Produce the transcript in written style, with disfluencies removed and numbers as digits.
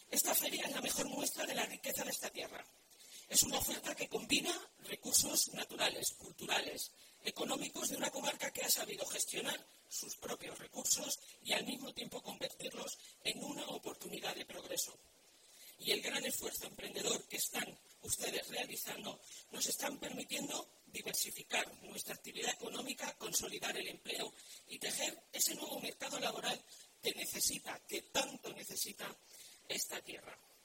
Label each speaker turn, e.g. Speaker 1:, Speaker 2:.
Speaker 1: Esta feria es la mejor muestra de la riqueza de esta tierra. Es una oferta que combina recursos naturales, culturales, económicos de una comarca que ha sabido gestionar sus propios recursos y al mismo tiempo convertirlos en una oportunidad de progreso. Y el gran esfuerzo emprendedor que están ustedes realizando nos están permitiendo diversificar nuestra actividad económica, consolidar el empleo y tejer ese nuevo mercado laboral que tanto necesita esta tierra.